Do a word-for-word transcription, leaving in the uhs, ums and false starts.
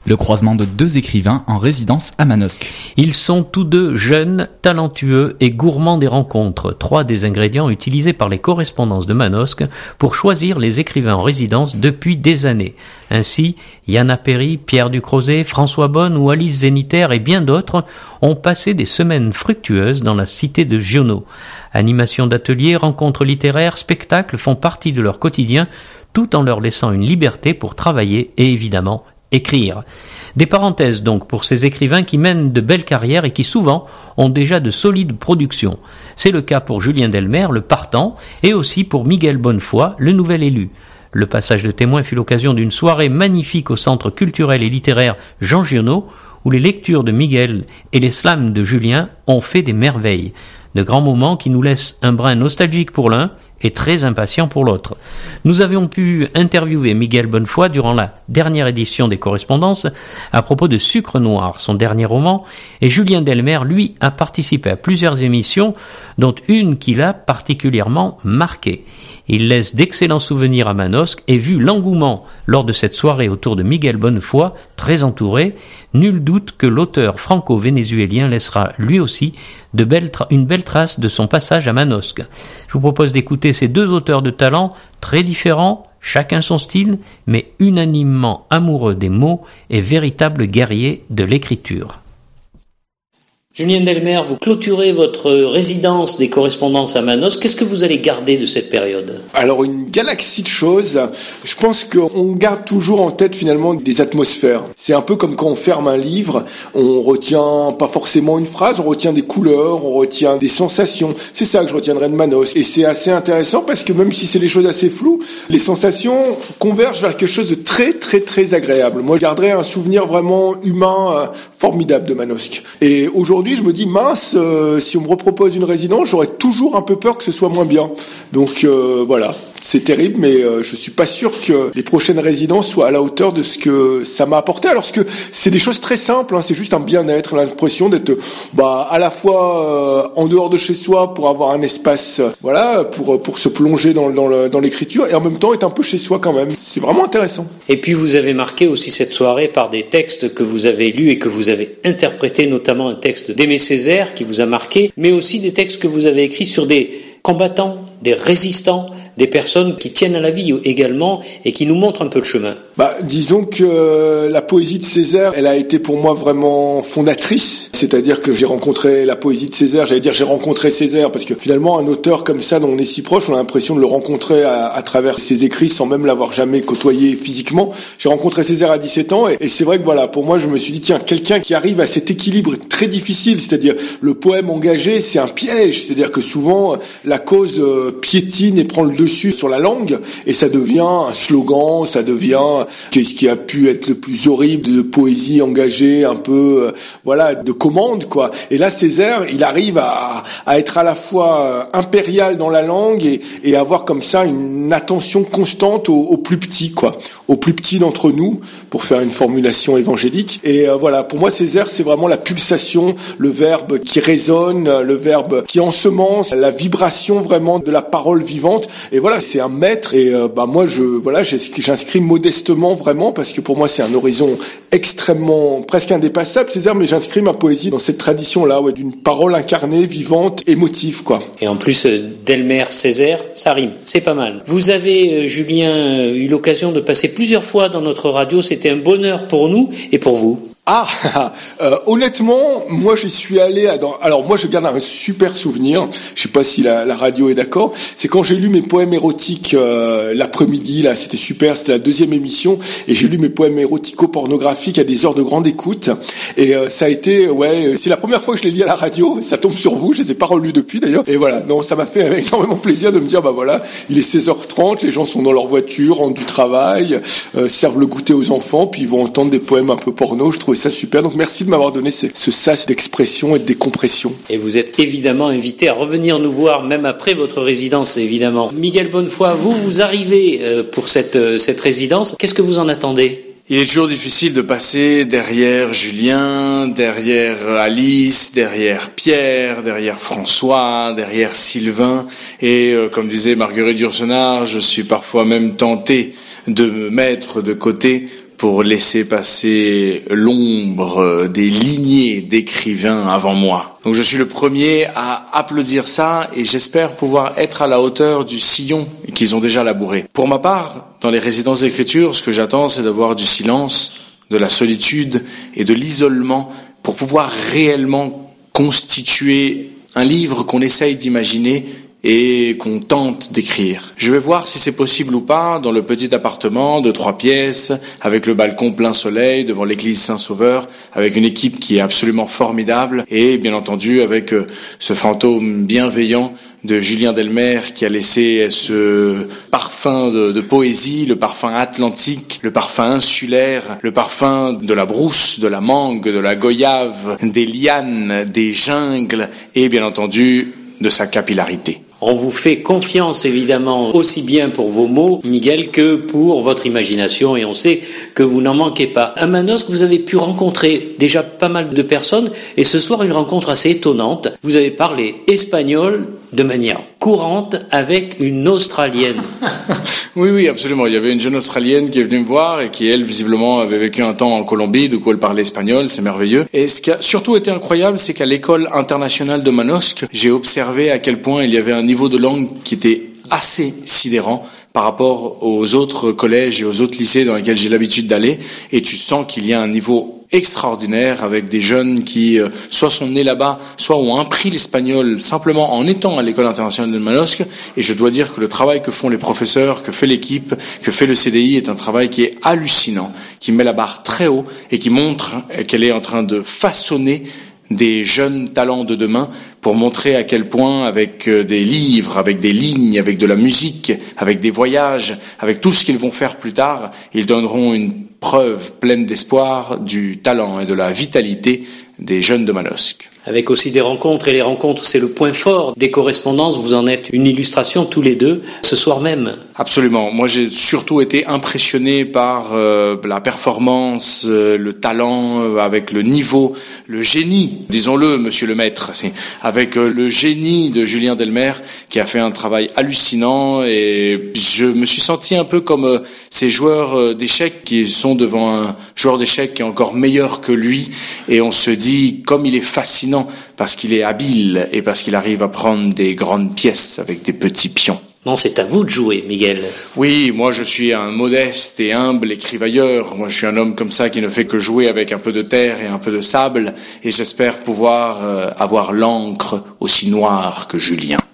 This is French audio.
Le croisement de deux écrivains en résidence à Manosque. Ils sont tous deux jeunes, talentueux et gourmands des rencontres, trois des ingrédients utilisés par les correspondances de Manosque pour choisir les écrivains en résidence depuis des années. Ainsi, Yann Appéry, Pierre Ducrozet, François Bonne ou Alice Zénitaire et bien d'autres ont passé des semaines fructueuses dans la cité de Giono. Animation d'ateliers, rencontres littéraires, spectacles font partie de leur quotidien, tout en leur laissant une liberté pour travailler et évidemment écrire. Des parenthèses donc pour ces écrivains qui mènent de belles carrières et qui souvent ont déjà de solides productions. C'est le cas pour Julien Delmer, le partant, et aussi pour Miguel Bonnefoy, le nouvel élu. Le passage de témoin fut l'occasion d'une soirée magnifique au Centre culturel et littéraire Jean Giono, où les lectures de Miguel et les slams de Julien ont fait des merveilles. De grands moments qui nous laissent un brin nostalgique pour l'un et très impatient pour l'autre. Nous avions pu interviewer Miguel Bonnefoy durant la dernière édition des Correspondances à propos de Sucre Noir, son dernier roman, et Julien Delmer, lui, a participé à plusieurs émissions, dont une qui l'a particulièrement marqué. Il laisse d'excellents souvenirs à Manosque et vu l'engouement lors de cette soirée autour de Miguel Bonnefoy, très entouré, nul doute que l'auteur franco-vénézuélien laissera lui aussi de belles tra- une belle trace de son passage à Manosque. Je vous propose d'écouter ces deux auteurs de talent très différents, chacun son style, mais unanimement amoureux des mots et véritables guerriers de l'écriture. Julien Delmer, vous clôturez votre résidence des correspondances à Manosque. Qu'est-ce que vous allez garder de cette période ? Alors, une galaxie de choses. Je pense qu'on garde toujours en tête finalement des atmosphères. C'est un peu comme quand on ferme un livre, on retient pas forcément une phrase, on retient des couleurs, on retient des sensations. C'est ça que je retiendrai de Manosque. Et c'est assez intéressant parce que même si c'est les choses assez floues, les sensations convergent vers quelque chose de très très très agréable. Moi, je garderai un souvenir vraiment humain euh, formidable de Manosque. Et aujourd'hui, je me dis mince, euh, si on me repropose une résidence, j'aurais toujours un peu peur que ce soit moins bien. Donc euh, voilà, c'est terrible, mais euh, je suis pas sûr que les prochaines résidences soient à la hauteur de ce que ça m'a apporté. Alors que c'est des choses très simples, hein, c'est juste un bien-être, l'impression d'être bah à la fois euh, en dehors de chez soi pour avoir un espace, euh, voilà, pour pour se plonger dans dans, le, dans l'écriture et en même temps être un peu chez soi quand même. C'est vraiment intéressant. Et puis vous avez marqué aussi cette soirée par des textes que vous avez lus et que vous avez interprétés, notamment un texte d'Aimé Césaire qui vous a marqué, mais aussi des textes que vous avez écrits sur des combattants, des résistants, des personnes qui tiennent à la vie également et qui nous montrent un peu le chemin. Bah, disons que la poésie de Césaire, elle a été pour moi vraiment fondatrice. C'est-à-dire que j'ai rencontré la poésie de Césaire, j'allais dire j'ai rencontré Césaire, parce que finalement un auteur comme ça dont on est si proche, on a l'impression de le rencontrer à, à travers ses écrits sans même l'avoir jamais côtoyé physiquement. J'ai rencontré Césaire à dix-sept ans et, et c'est vrai que voilà, pour moi je me suis dit tiens, quelqu'un qui arrive à cet équilibre très difficile, c'est-à-dire le poème engagé, c'est un piège, c'est-à-dire que souvent la cause piétine et prend le dessus sur la langue et ça devient un slogan, ça devient qu'est-ce qui a pu être le plus horrible de poésie engagée, un peu euh, voilà, de commande quoi. Et là Césaire, il arrive à, à être à la fois impérial dans la langue et, et avoir comme ça une attention constante aux, aux plus petits quoi, aux plus petits d'entre nous, pour faire une formulation évangélique. Et euh, voilà, pour moi Césaire, c'est vraiment la pulsation, le verbe qui résonne, le verbe qui ensemence, la vibration vraiment de la parole vivante. Et voilà, c'est un maître. Et euh, bah moi, je voilà, j'inscris modestement vraiment parce que pour moi c'est un horizon extrêmement presque indépassable Césaire, mais j'inscris ma poésie dans cette tradition là, ouais, d'une parole incarnée, vivante, émotive quoi. Et en plus Delmer Césaire, ça rime, c'est pas mal. Vous avez Julien eu l'occasion de passer plusieurs fois dans notre radio, c'était un bonheur pour nous et pour vous. Ah, euh, honnêtement, moi j'y suis allé. À dans... Alors moi je garde un super souvenir. Je sais pas si la, la radio est d'accord. C'est quand j'ai lu mes poèmes érotiques euh, l'après-midi. Là, c'était super. C'était la deuxième émission et j'ai lu mes poèmes érotico-pornographiques à des heures de grande écoute. Et euh, ça a été, ouais, c'est la première fois que je les lis à la radio. Ça tombe sur vous. Je les ai pas relus depuis d'ailleurs. Et voilà, non, ça m'a fait énormément plaisir de me dire, bah voilà, il est seize heures trente. Les gens sont dans leur voiture, rentrent du travail, euh, servent le goûter aux enfants, puis ils vont entendre des poèmes un peu porno. Je trouve ça super, donc merci de m'avoir donné ce, ce sas d'expression et de décompression. Et vous êtes évidemment invité à revenir nous voir même après votre résidence, évidemment. Miguel Bonnefoy, vous, vous arrivez pour cette, cette résidence, qu'est-ce que vous en attendez ? Il est toujours difficile de passer derrière Julien, derrière Alice, derrière Pierre, derrière François, derrière Sylvain, et euh, comme disait Marguerite Yourcenar, je suis parfois même tenté de me mettre de côté pour laisser passer l'ombre des lignées d'écrivains avant moi. Donc je suis le premier à applaudir ça et j'espère pouvoir être à la hauteur du sillon qu'ils ont déjà labouré. Pour ma part, dans les résidences d'écriture, ce que j'attends, c'est d'avoir du silence, de la solitude et de l'isolement pour pouvoir réellement constituer un livre qu'on essaye d'imaginer et qu'on tente d'écrire. Je vais voir si c'est possible ou pas dans le petit appartement de trois pièces, avec le balcon plein soleil, devant l'église Saint-Sauveur, avec une équipe qui est absolument formidable, et bien entendu avec ce fantôme bienveillant de Julien Delmer qui a laissé ce parfum de, de poésie, le parfum atlantique, le parfum insulaire, le parfum de la brousse, de la mangue, de la goyave, des lianes, des jungles, et bien entendu de sa capillarité. On vous fait confiance évidemment aussi bien pour vos mots, Miguel, que pour votre imagination et on sait que vous n'en manquez pas. À Manosque, vous avez pu rencontrer déjà pas mal de personnes et ce soir une rencontre assez étonnante. Vous avez parlé espagnol de manière courante avec une Australienne. Oui, oui, absolument. Il y avait une jeune Australienne qui est venue me voir et qui, elle, visiblement, avait vécu un temps en Colombie, du coup elle parlait espagnol, c'est merveilleux. Et ce qui a surtout été incroyable, c'est qu'à l'école internationale de Manosque, j'ai observé à quel point il y avait un niveau de langue qui était assez sidérant par rapport aux autres collèges et aux autres lycées dans lesquels j'ai l'habitude d'aller. Et tu sens qu'il y a un niveau extraordinaire avec des jeunes qui euh, soit sont nés là-bas, soit ont appris l'espagnol simplement en étant à l'école internationale de Manosque. Et je dois dire que le travail que font les professeurs, que fait l'équipe, que fait le C D I est un travail qui est hallucinant, qui met la barre très haut et qui montre qu'elle est en train de façonner des jeunes talents de demain pour montrer à quel point avec des livres, avec des lignes, avec de la musique, avec des voyages, avec tout ce qu'ils vont faire plus tard, ils donneront une preuve pleine d'espoir du talent et de la vitalité des jeunes de Manosque. Avec aussi des rencontres, et les rencontres, c'est le point fort des correspondances. Vous en êtes une illustration tous les deux, ce soir même. Absolument. Moi, j'ai surtout été impressionné par euh, la performance, euh, le talent, euh, avec le niveau, le génie, disons-le, monsieur le maître, c'est avec euh, le génie de Julien Delmer, qui a fait un travail hallucinant, et je me suis senti un peu comme euh, ces joueurs euh, d'échecs qui sont devant un joueur d'échecs qui est encore meilleur que lui, et on se dit, comme il est fascinant, parce qu'il est habile et parce qu'il arrive à prendre des grandes pièces avec des petits pions. Non, c'est à vous de jouer, Miguel. Oui, moi je suis un modeste et humble écrivailleur. Moi je suis un homme comme ça qui ne fait que jouer avec un peu de terre et un peu de sable. Et j'espère pouvoir euh, avoir l'encre aussi noire que Julien.